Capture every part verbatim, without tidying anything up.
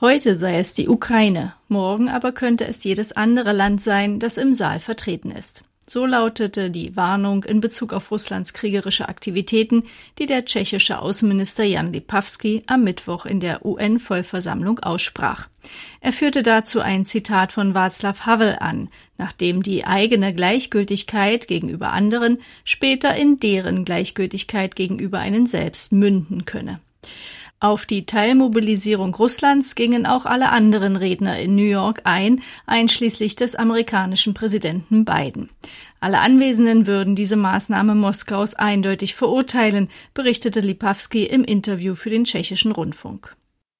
Heute sei es die Ukraine, morgen aber könnte es jedes andere Land sein, das im Saal vertreten ist. So lautete die Warnung in Bezug auf Russlands kriegerische Aktivitäten, die der tschechische Außenminister Jan Lipavský am Mittwoch in der U N-Vollversammlung aussprach. Er führte dazu ein Zitat von Václav Havel an, nachdem die eigene Gleichgültigkeit gegenüber anderen später in deren Gleichgültigkeit gegenüber einen selbst münden könne. Auf die Teilmobilisierung Russlands gingen auch alle anderen Redner in New York ein, einschließlich des amerikanischen Präsidenten Biden. Alle Anwesenden würden diese Maßnahme Moskaus eindeutig verurteilen, berichtete Lipavský im Interview für den tschechischen Rundfunk.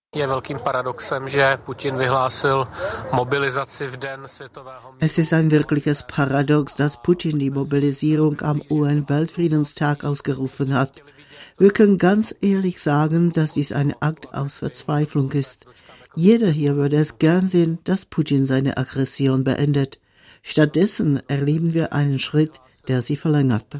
Es ist ein wirkliches Paradox, dass Putin die Mobilisierung am U N-Weltfriedenstag ausgerufen hat. Wir können ganz ehrlich sagen, dass dies ein Akt aus Verzweiflung ist. Jeder hier würde es gern sehen, dass Putin seine Aggression beendet. Stattdessen erleben wir einen Schritt, der sie verlängert.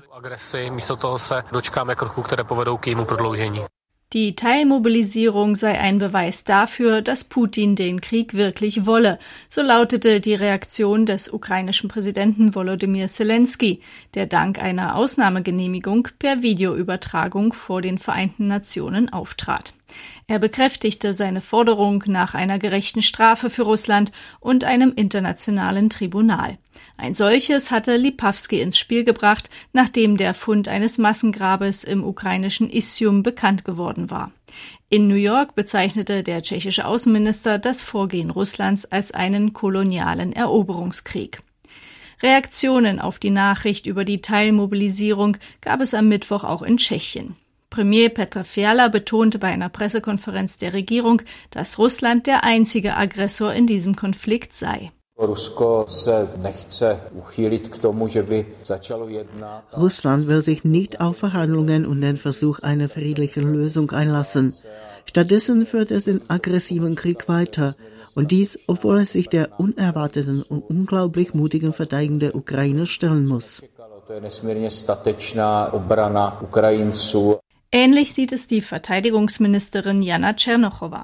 Die Teilmobilisierung sei ein Beweis dafür, dass Putin den Krieg wirklich wolle. So lautete die Reaktion des ukrainischen Präsidenten Volodymyr Zelensky, der dank einer Ausnahmegenehmigung per Videoübertragung vor den Vereinten Nationen auftrat. Er bekräftigte seine Forderung nach einer gerechten Strafe für Russland und einem internationalen Tribunal. Ein solches hatte Lipavský ins Spiel gebracht, nachdem der Fund eines Massengrabes im ukrainischen Izjum bekannt geworden war. In New York bezeichnete der tschechische Außenminister das Vorgehen Russlands als einen kolonialen Eroberungskrieg. Reaktionen auf die Nachricht über die Teilmobilisierung gab es am Mittwoch auch in Tschechien. Premier Petr Fiala betonte bei einer Pressekonferenz der Regierung, dass Russland der einzige Aggressor in diesem Konflikt sei. Russland will sich nicht auf Verhandlungen und den Versuch einer friedlichen Lösung einlassen. Stattdessen führt es den aggressiven Krieg weiter. Und dies, obwohl es sich der unerwarteten und unglaublich mutigen Verteidigung der Ukraine stellen muss. Ähnlich sieht es die Verteidigungsministerin Jana Černochová.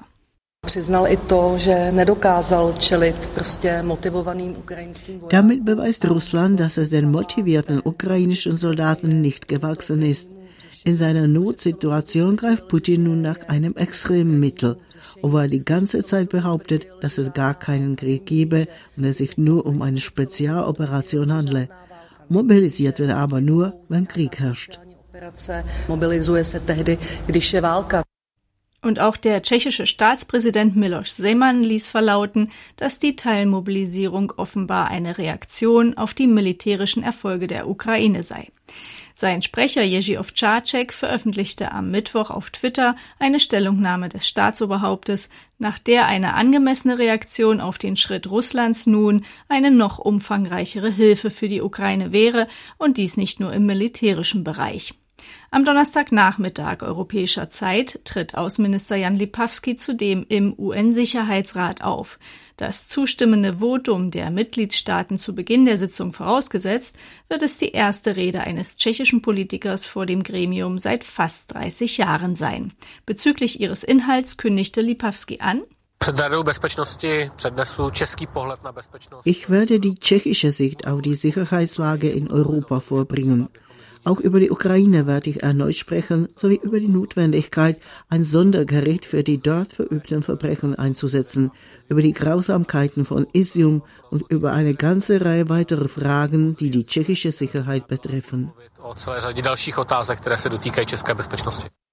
Damit beweist Russland, dass es den motivierten ukrainischen Soldaten nicht gewachsen ist. In seiner Notsituation greift Putin nun nach einem extremen Mittel, obwohl er die ganze Zeit behauptet, dass es gar keinen Krieg gebe und es sich nur um eine Spezialoperation handle. Mobilisiert wird aber nur, wenn Krieg herrscht. Und auch der tschechische Staatspräsident Miloš Zeman ließ verlauten, dass die Teilmobilisierung offenbar eine Reaktion auf die militärischen Erfolge der Ukraine sei. Sein Sprecher Jerzy Ovčáček veröffentlichte am Mittwoch auf Twitter eine Stellungnahme des Staatsoberhauptes, nach der eine angemessene Reaktion auf den Schritt Russlands nun eine noch umfangreichere Hilfe für die Ukraine wäre und dies nicht nur im militärischen Bereich. Am Donnerstagnachmittag europäischer Zeit tritt Außenminister Jan Lipavský zudem im U N-Sicherheitsrat auf. Das zustimmende Votum der Mitgliedstaaten zu Beginn der Sitzung vorausgesetzt, wird es die erste Rede eines tschechischen Politikers vor dem Gremium seit fast dreißig Jahren sein. Bezüglich ihres Inhalts kündigte Lipavský an: Ich werde die tschechische Sicht auf die Sicherheitslage in Europa vorbringen. Auch über die Ukraine werde ich erneut sprechen, sowie über die Notwendigkeit, ein Sondergericht für die dort verübten Verbrechen einzusetzen, über die Grausamkeiten von Izjum und über eine ganze Reihe weiterer Fragen, die die tschechische Sicherheit betreffen.